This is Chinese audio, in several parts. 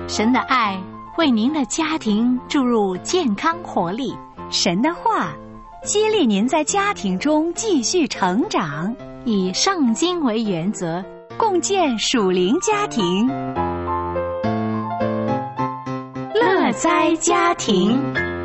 神的爱为您的家庭注入健康活力， 神的话激励您在家庭中继续成长， 以圣经为原则， 共建属灵家庭， 乐哉家庭。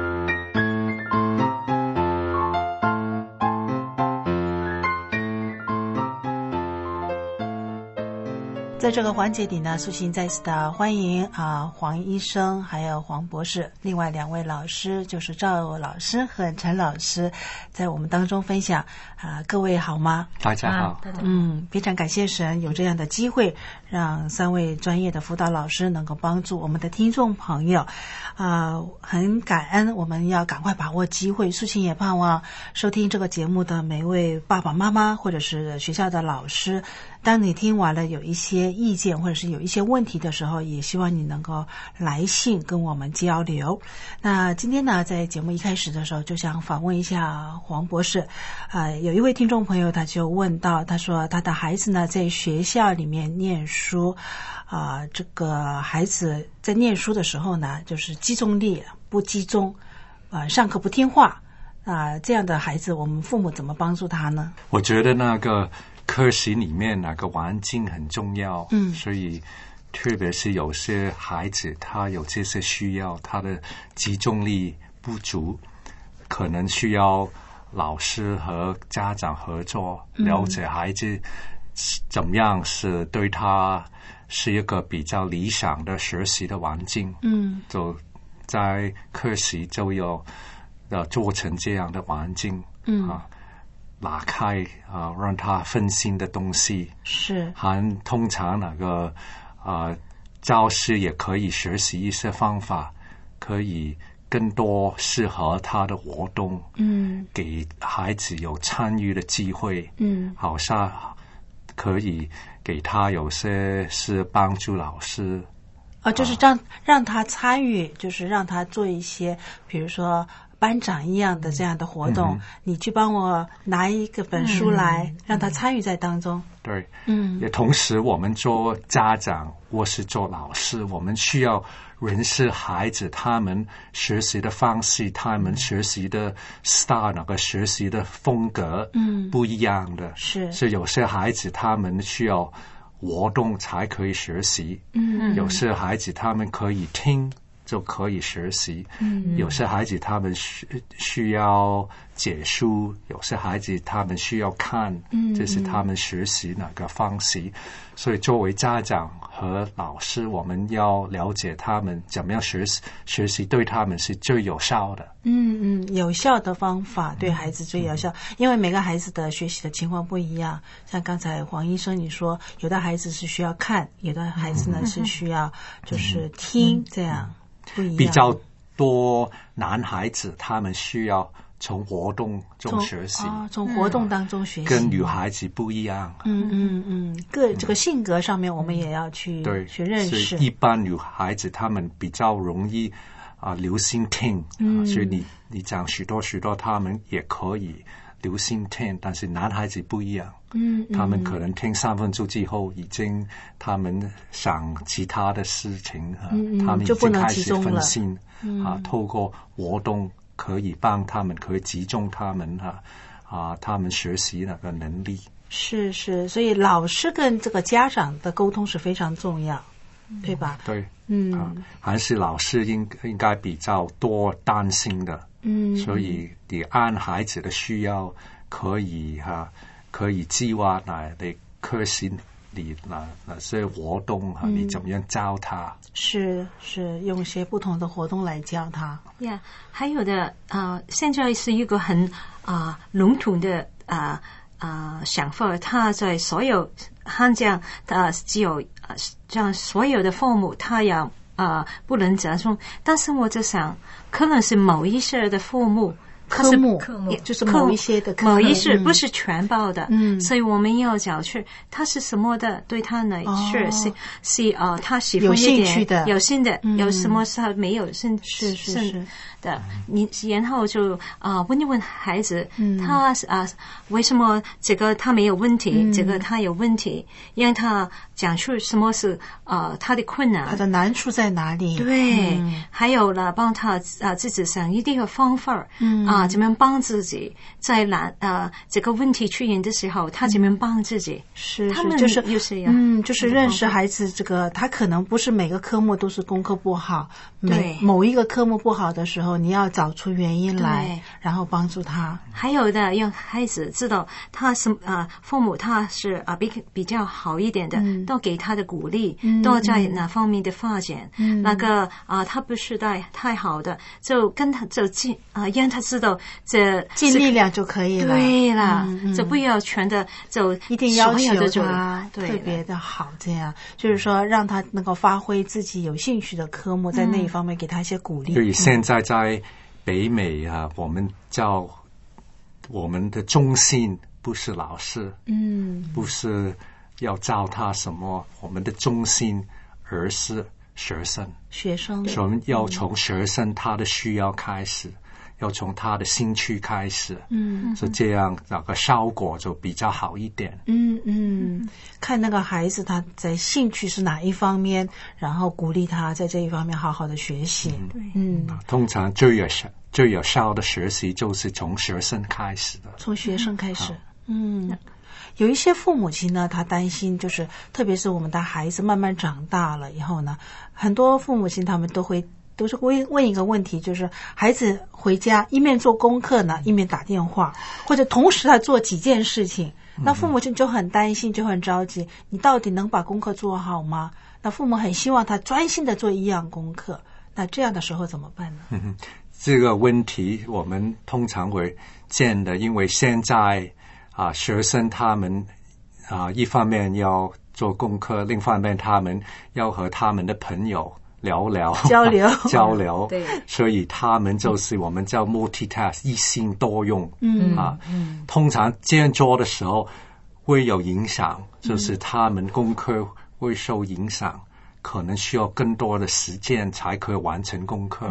在这个环节里呢，素心再次的欢迎黄医生还有黄博士，另外2位老师就是赵老师和陈老师在我们当中分享各位好吗？ 大家好。 非常感谢神有这样的机会，让3位专业的辅导老师能够帮助我们的听众朋友很感恩，我们要赶快把握机会。素心也盼望收听这个节目的每一位爸爸妈妈或者是学校的老师，当你听完了有一些意见或者是有一些问题的时候，也希望你能够来信跟我们交流。那今天呢，在节目一开始的时候就想访问一下黄博士。有一位听众朋友他就问到，他说他的孩子呢在学校里面念书，这个孩子在念书的时候呢，就是集中力不集中，上课不听话，这样的孩子我们父母怎么帮助他呢？ 我觉得那个课室里面那个环境很重要，所以特别是有些孩子他有这些需要，他的集中力不足，可能需要老师和家长合作，了解孩子怎么样是对他是一个比较理想的学习的环境。就在课室就有做成这样的环境，拉开让他分心的东西，是通常那个教师也可以学习一些方法，可以更多适合他的活动，给孩子有参与的机会，好像可以给他有些是帮助老师， 就是让他参与，就是让他做一些比如说班长一样的这样的活动，你去帮我拿一个本书来，让他参与在当中。 对，也同时我们做家长或是做老师，我们需要认识孩子他们学习的方式，他们学习的 style 那个学习的风格不一样的，所以有些孩子他们需要活动才可以学习，有些孩子他们可以听就可以学习，有些孩子他们需要解书，有些孩子他们需要看，这是他们学习那个方式。所以作为家长和老师，我们要了解他们怎么样学习对他们是最有效的。 有效的方法对孩子最有效，因为每个孩子的学习的情况不一样。像刚才黄医生你说，有的孩子是需要看，有的孩子呢是需要就是听，这样不一样。 比较多男孩子他们需要从活动中学习， 从活动当中学习， 跟女孩子不一样。 这个性格上面我们也要去认识。 所以一般女孩子她们比较容易留心听，所以你讲许多他们也可以留心听，但是男孩子不一样，他们可能听3分钟之后已经他们想其他的事情，他们已经开始分心，透过活动可以帮他们，可以集中他们他们学习那个能力。 是，所以老师跟这个家长的沟通是非常重要，对吧？对， 还是老师应该比较多担心的，所以你按孩子的需要可以计划你课室里那些活动你怎么样教他？ 是用一些不同的活动来教他。 还有的现在是一个很笼统的想法，他在所有汉江只有这样所有的父母他要不能这样说，但是我在想可能是某一些的父母科目就是某一些的科目， 某一些不是全包的，所以我们要找去他是什么的，对他来说是他喜欢一点有兴的，有什么是他没有兴的，你然后就问一问孩子，他为什么这个他没有问题，这个他有问题，让他讲出什么是他的困难， 他的难处在哪里？ 对，还有了帮他自己想一定的方法，怎么样帮自己在这个问题出现的时候，他怎么样帮自己？ 是他们就是就是认识孩子这个，他可能不是每个科目都是功课不好，某一个科目不好的时候，你要找出原因来，然后帮助他。 还有的让孩子知道他是父母他是比较好一点的，都给他的鼓励，都在哪方面的发展，那个他不是太好的，就跟他让他知道这尽力量就可以了。 对了，就不要全的就一定要求他特别的好，这样就是说让他能够发挥自己有兴趣的科目，在那一方面给他一些鼓励。 所以现在在北美我们的中心不是老师，不是要教他什么，我们的中心而是学生，所以我们要从学生他的需要开始，要从他的兴趣开始，所以这样那个效果就比较好一点。 看那个孩子他在兴趣是哪一方面，然后鼓励他在这一方面好好的学习。 通常最有效的学习就是从学生开始的， 从学生开始。有一些父母亲呢，他担心就是特别是我们的孩子慢慢长大了以后呢，很多父母亲他们都是问一个问题，就是孩子回家一面做功课呢，一面打电话，或者同时他做几件事情，那父母亲就很担心，就很着急，你到底能把功课做好吗？那父母很希望他专心的做一样功课，那这样的时候怎么办呢？ 这个问题我们通常会见的，因为现在学生他们一方面要做功课，另一方面他们要和他们的朋友交流对， 所以他们就是我们叫 multitask， 一心多用。通常这样做的时候会有影响，就是他们功课会受影响，可能需要更多的时间才可以完成功课。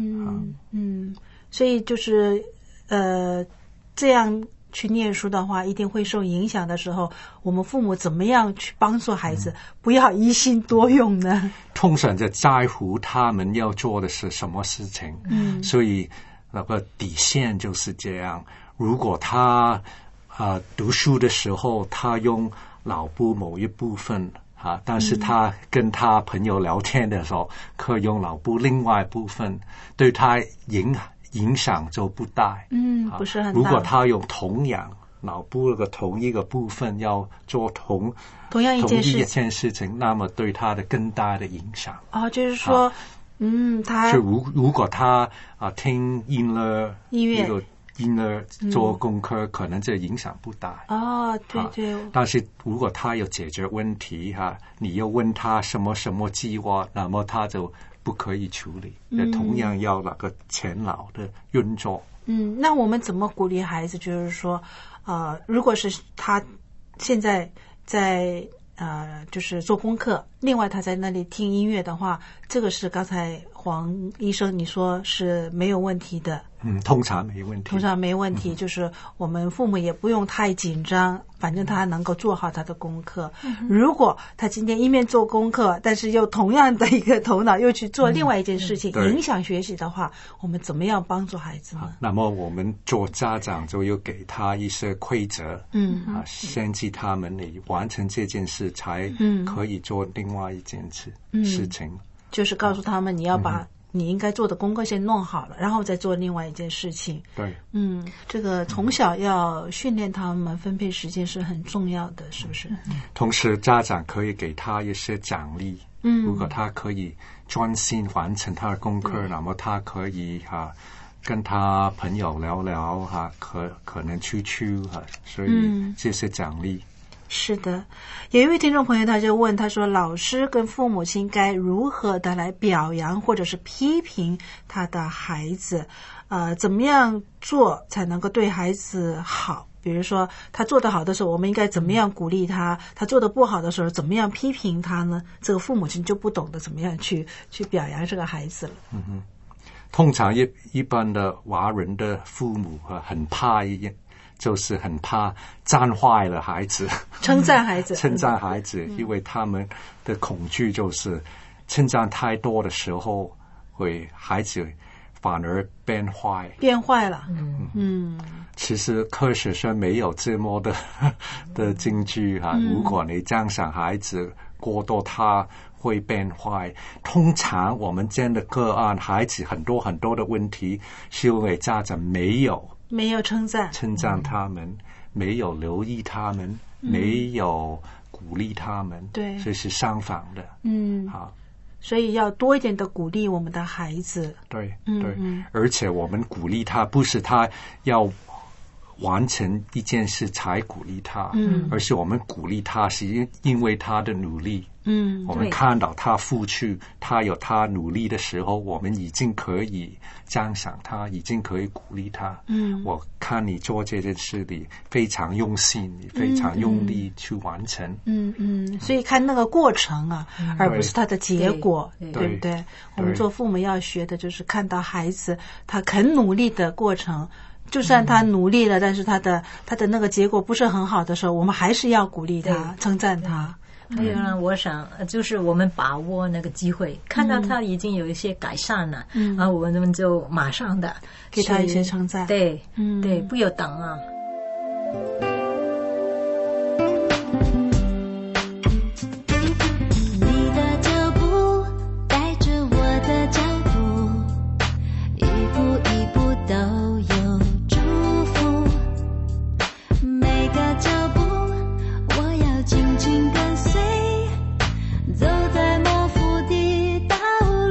所以就是这样去念书的话，一定会受影响的时候，我们父母怎么样去帮助孩子不要一心多用呢？ 通常就在乎他们要做的是什么事情，所以那个底线就是这样。如果他读书的时候他用脑部某一部分但是他跟他朋友聊天的时候可以用脑部另外一部分，对他影响就不大。 不是很大。 如果他用同样脑部的同一个部分要做同样一件事情，那么对他的更大的影响。 就是说他如果他听音乐做功课，可能这影响不大。 对。 但是如果他有解决问题你要问他什么计划，那么他就不可以处理。同样要那个前脑的运作。 那我们怎么鼓励孩子？就是说，如果是他现在在就是做功课，另外他在那里听音乐的话，这个是刚才黄医生你说是没有问题的。 通常没问题。就是我们父母也不用太紧张，反正他能够做好他的功课。如果他今天一面做功课，但是又同样的一个头脑又去做另外一件事情，影响学习的话，我们怎么样帮助孩子呢？ 那么我们做家长就要给他一些规则，限制他们你完成这件事才可以做另外一件事情。 就是告诉他们你要把你应该做的功课先弄好了，然后再做另外一件事情。 对， 这个从小要训练他们分配时间是很重要的，是不是？ 同时家长可以给他一些奖励，如果他可以专心完成他的功课，那么他可以跟他朋友聊聊可能出所以这些奖励。 是的，有一位听众朋友他就问，他说老师跟父母亲该如何的来表扬或者是批评他的孩子，怎么样做才能够对孩子好？比如说他做得好的时候我们应该怎么样鼓励他，他做得不好的时候怎么样批评他呢？这个父母亲就不懂得怎么样去表扬这个孩子了。通常一般的华人的父母很怕就是很怕赞坏了孩子， 称赞孩子， 称赞孩子，因为他们的恐惧就是称赞太多的时候，会孩子反而变坏了。 其实科学上没有这么的证据啊。如果你赞赏孩子过多，他会变坏。通常我们这样的个案，孩子很多的问题，是因为家长没有称赞他们，没有留意他们，没有鼓励他们。 对， 所以是相反的。好。 所以要多一点的鼓励我们的孩子。 对，而且我们鼓励他，不是他要完成一件事才鼓励他，而是我们鼓励他是因为他的努力。我们看到他付出，他有他努力的时候，我们已经可以赞赏他，已经可以鼓励他。我看你做这件事，你非常用心，你非常用力去完成。 所以看那个过程啊，而不是他的结果，对不对？我们做父母要学的就是看到孩子他肯努力的过程。就算他努力了，但是他的那个结果不是很好的时候，我们还是要鼓励他，称赞他。 还有呢，我想就是我们把握那个机会，看到他已经有一些改善了，然后我们就马上的给他一些称赞。 对，不要等啊。 你的脚步带着我的脚步，一步一步都有祝福，每个脚步我要紧紧跟随，走在模糊的道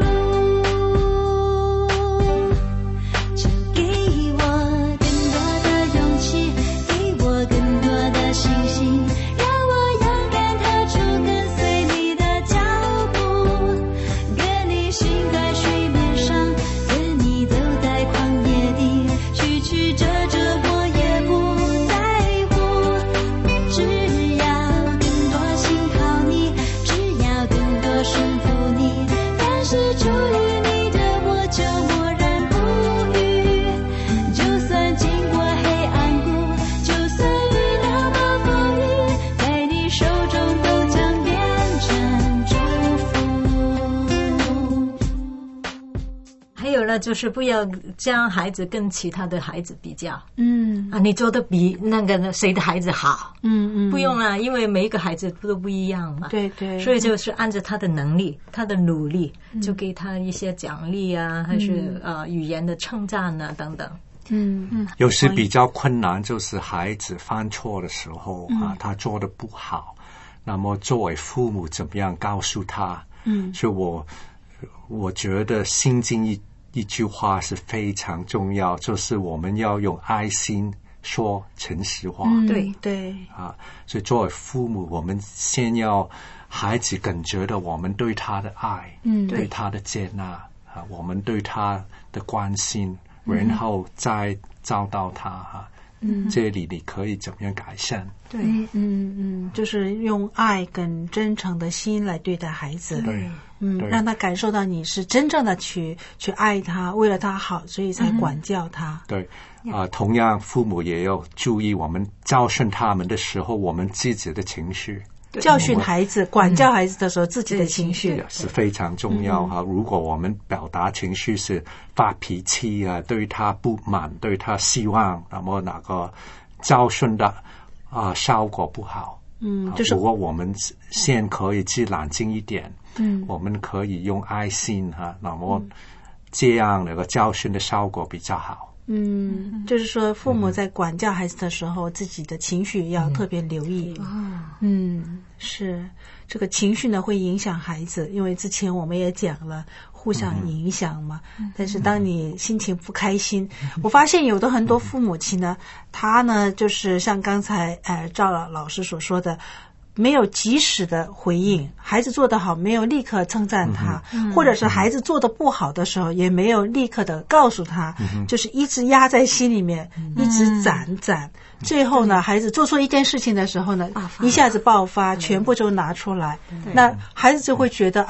路，就给我更多的勇气，给我更多的信心，让我勇敢踏出跟随你的脚步，跟你行在水面上，跟你走在旷野里，曲曲折折我也不在乎，只要更多信靠你，只要更多顺服你，凡是出于你的我就默然不语，就算经过黑暗谷，就算遇到暴风雨，在你手中都将变成祝福。 还有呢，就是不要将孩子跟其他的孩子比较。你做的比那个谁的孩子好。不用啊，因为每一个孩子都不一样嘛。 对， 所以就是按照他的能力，他的努力，就给他一些奖励啊，还是语言的称赞啊等等。 有时比较困难，就是孩子犯错的时候他做的不好，那么作为父母怎么样告诉他？所以我觉得心经一句话是非常重要，就是我们要用爱心说诚实话。 对所以作为父母，我们先要孩子感觉到我们对他的爱，对他的接纳我们对他的关心，然后再找到他这里你可以怎么样改善？ 对，就是用爱跟真诚的心来对待孩子。 对， 让他感受到你是真正的去爱他，为了他好，所以才管教他。 对，同样父母也要注意，我们教训他们的时候，我们自己的情绪。 教训孩子、管教孩子的时候，自己的情绪是非常重要如果我们表达情绪是发脾气对他不满，对他希望，那么那个教训的效果不好。就是如果我们先可以冷静一点，我们可以用爱心那么这样那个教训的效果比较好。 就是说父母在管教孩子的时候，自己的情绪要特别留意。是这个情绪呢会影响孩子，因为之前我们也讲了互相影响嘛。但是当你心情不开心，我发现有的很多父母亲呢，他呢就是像刚才赵老师所说的，没有及时的回应，孩子做得好没有立刻称赞他，或者是孩子做得不好的时候也没有立刻的告诉他，就是一直压在心里面，一直攒，最后呢孩子做错一件事情的时候呢，一下子爆发，全部就拿出来，那孩子就会觉得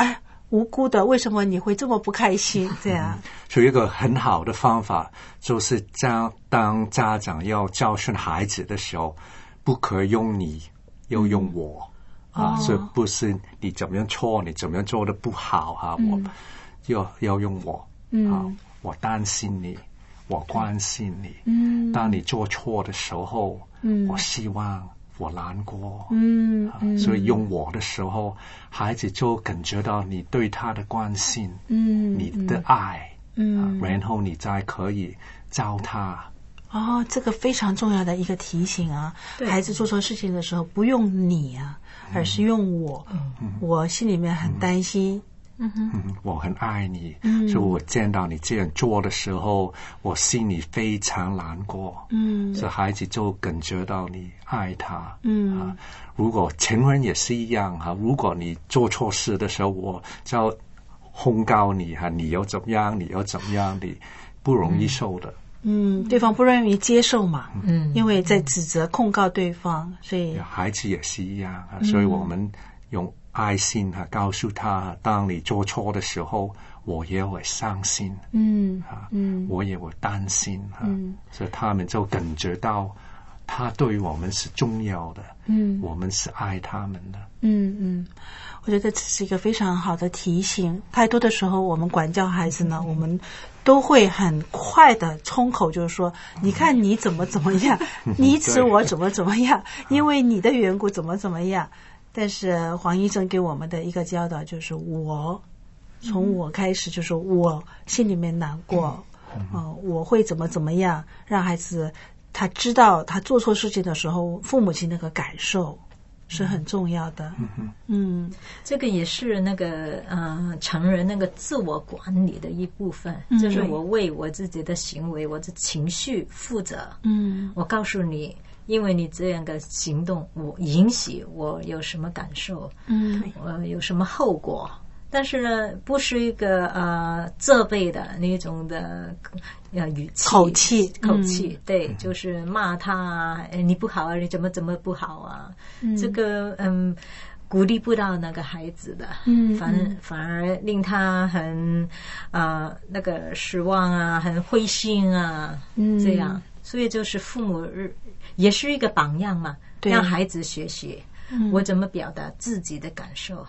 无辜的，为什么你会这么不开心？这样， 所以一个很好的方法就是当家长要教训孩子的时候，不可以用你，要用我。所以不是你怎么样错，你怎么样做的不好我要用我我担心你，我关心你。当你做错的时候，我希望我难过。所以用我的时候，孩子就感觉到你对他的关心，你的爱，然后你再可以教他。 这个非常重要的一个提醒啊！孩子做错事情的时候，不用你啊，而是用我。我心里面很担心。 我很爱你，所以我见到你这样做的时候，我心里非常难过。所以孩子就感觉到你爱他。如果成人也是一样如果你做错事的时候，我就控告你你要怎么样，你要怎么样，你不容易受的。 对方不容易接受嘛。因为在指责控告对方，所以孩子也是一样所以我们用爱心告诉他，当你做错的时候，我也会伤心。我也会担心。所以他们就感觉到他对我们是重要的。我们是爱他们的。 我觉得这是一个非常好的提醒。太多的时候我们管教孩子呢，我们都会很快的冲口，就是说你看你怎么样你指我怎么样，因为你的缘故怎么样。但是黄医生给我们的一个教导就是从我开始，就是我心里面难过，我会怎么样，让孩子他知道他做错事情的时候，父母亲那个感受是很重要的。 这个也是那个成人那个自我管理的一部分，就是我为我自己的行为、我的情绪负责。我告诉你，因为你这样的行动，我引起我有什么感受，有什么后果。但是呢，不是一个责备的那种的语气口气，对，就是骂他你不好你怎么不好这个鼓励不到那个孩子的，反而令他很那个失望很灰心这样。所以就是父母也是一个榜样嘛，让孩子学习我怎么表达自己的感受。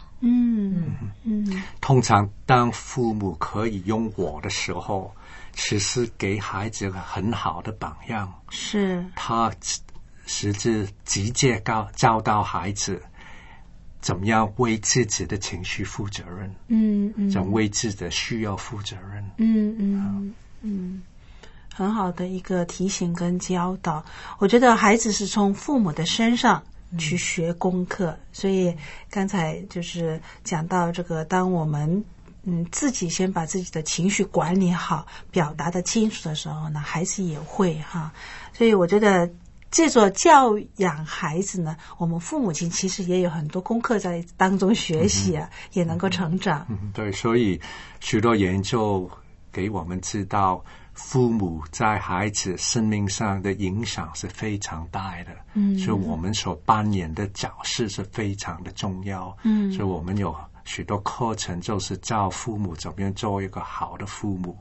通常当父母可以用我的时候，其实给孩子一个很好的榜样， 是他实质直接教导孩子怎么样为自己的情绪负责任，怎么为自己的需要负责任。 很好的一个提醒跟教导。我觉得孩子是从父母的身上去学功课，所以刚才就是讲到这个，当我们自己先把自己的情绪管理好，表达的清楚的时候呢，孩子也会所以我觉得这座教养孩子呢，我们父母亲其实也有很多功课在当中学习也能够成长。 对，所以许多研究给我们知道，父母在孩子生命上的影响是非常大的。所以我们所扮演的角色是非常的重要。所以我们有许多课程就是教父母怎么样做一个好的父母。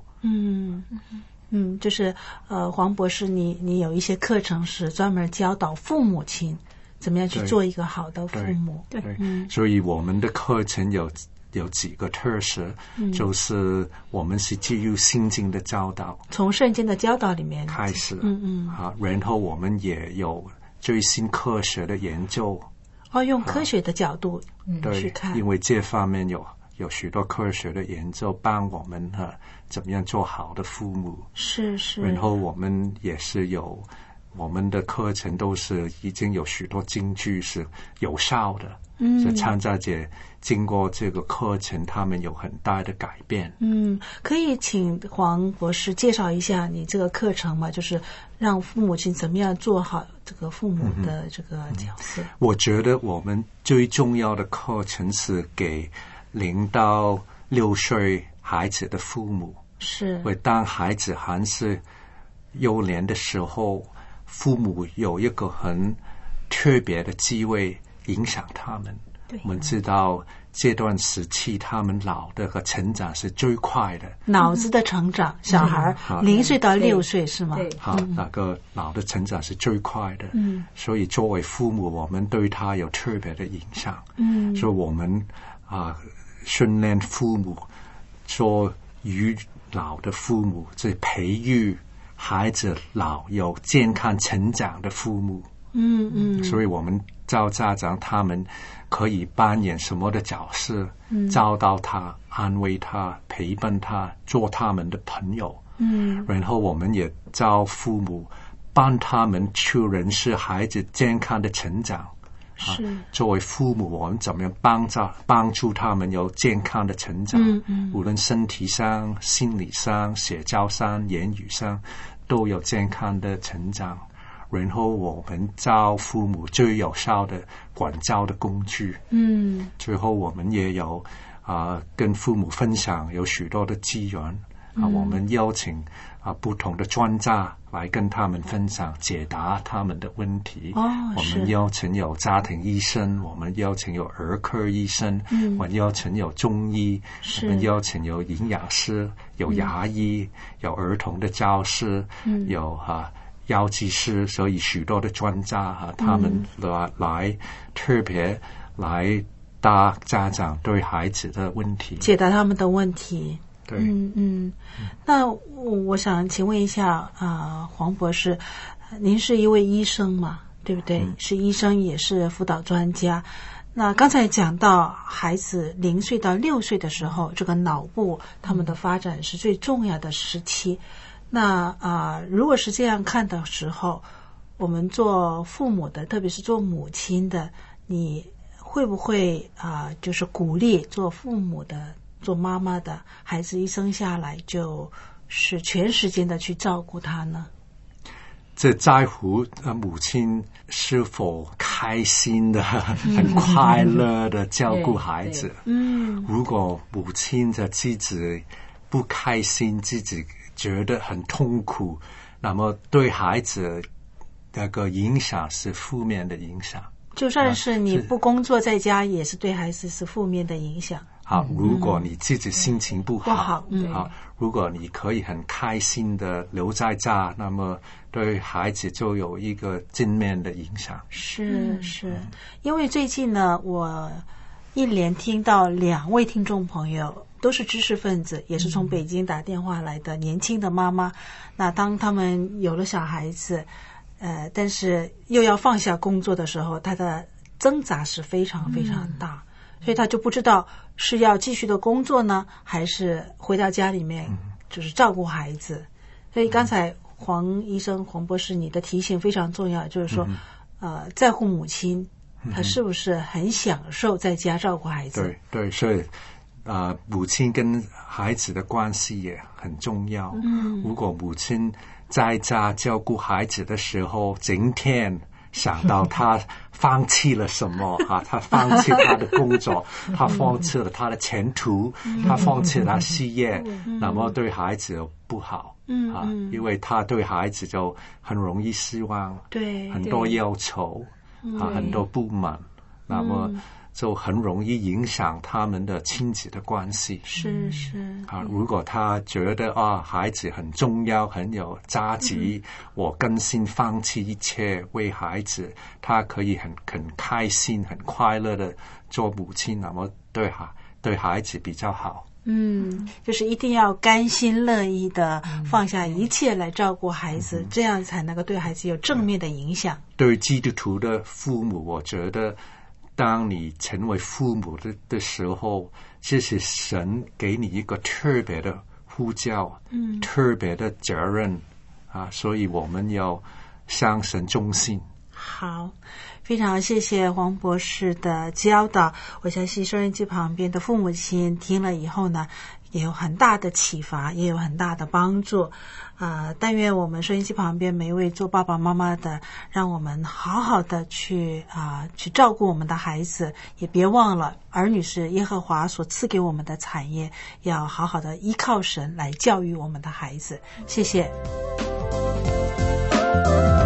就是黄博士，你有一些课程是专门教导父母亲怎么样去做一个好的父母。 对，所以我们的课程有几个特色，就是我们是基于圣经的教导， 从圣经的教导里面开始。然后我们也有最新科学的研究。 用科学的角度去看， 因为这方面有许多科学的研究帮我们怎么样做好的父母。 是。 然后我们也是有我们的课程都是已经有许多证据是有效的。所以参加者经过这个课程，他们有很大的改变。 可以请黄博士介绍一下你这个课程吗？就是让父母亲怎么样做好这个父母的这个角色。 我觉得我们最重要的课程是给0到6岁孩子的父母， 是会当孩子还是幼年的时候，父母有一个很特别的机会影响他们。我们知道这段时期他们脑的和成长是最快的， 脑子的成长，小孩0岁到6岁是吗？ 好，那个脑的成长是最快的。所以作为父母，我们对他有特别的影响。所以我们训练父母做育老的父母，去培育孩子脑有健康成长的父母。所以我们教家长他们可以扮演什么的角色，教导他，安慰他，陪伴他，做他们的朋友。然后我们也教父母帮他们去认识孩子健康的成长。作为父母，我们怎么样帮助他们有健康的成长？无论身体上、心理上、社交上、言语上，都有健康的成长。然后我们教父母最有效的管教的工具。最后我们也有跟父母分享有许多的资源。我们邀请不同的专家来跟他们分享，解答他们的问题。我们邀请有家庭医生，我们邀请有儿科医生，我们邀请有中医，我们邀请有营养师，有牙医，有儿童的教师，有药剂师，所以许多的专家他们来特别来答家长对孩子的问题， 解答他们的问题。 对， 那我想请问一下黄博士，您是一位医生嘛，对不对？是医生，也是辅导专家。那刚才讲到孩子0岁到6岁的时候，这个脑部他们的发展是最重要的时期。那如果是这样看的时候，我们做父母的，特别是做母亲的，你会不会就是鼓励做父母的、做妈妈的孩子一生下来就是全时间的去照顾他呢？ 这在乎母亲是否开心的、很快乐的照顾孩子。如果母亲的自己不开心，自己觉得很痛苦，那么对孩子那个影响是负面的影响。 就算是你不工作在家，也是对孩子是负面的影响。 好，如果你自己心情不好，如果你可以很开心的留在家，那么对孩子就有一个正面的影响。 是，因为最近呢，我一连听到2位听众朋友都是知识分子，也是从北京打电话来的年轻的妈妈。那当他们有了小孩子，但是又要放下工作的时候，他的挣扎是非常非常大，所以他就不知道是要继续的工作呢，还是回到家里面就是照顾孩子。所以刚才黄医生、黄博士，你的提醒非常重要，就是说在乎母亲她是不是很享受在家照顾孩子。 对，所以母亲跟孩子的关系也很重要。如果母亲在家照顾孩子的时候，整天想到他放弃了什么他放弃他的工作，他放弃了他的前途，他放弃了他事业，那么对孩子不好。因为他对孩子就很容易失望，对，很多要求很多不满，那么就很容易影响他们的亲子的关系。 是如果他觉得孩子很重要，很有价值，我甘心放弃一切为孩子，他可以很开心、很快乐的做母亲，那么对孩子比较好。 就是一定要甘心乐意的放下一切来照顾孩子，这样才能够对孩子有正面的影响。 对基督徒的父母，我觉得当你成为父母的时候，这是神给你一个特别的呼叫，特别的责任所以我们要向神忠心。 好，非常谢谢黄博士的教导。我相信收音机旁边的父母亲听了以后呢，也有很大的启发，也有很大的帮助。但愿我们收音机旁边每一位做爸爸妈妈的，让我们好好的去照顾我们的孩子，也别忘了儿女是耶和华所赐给我们的产业，要好好的依靠神来教育我们的孩子。谢谢。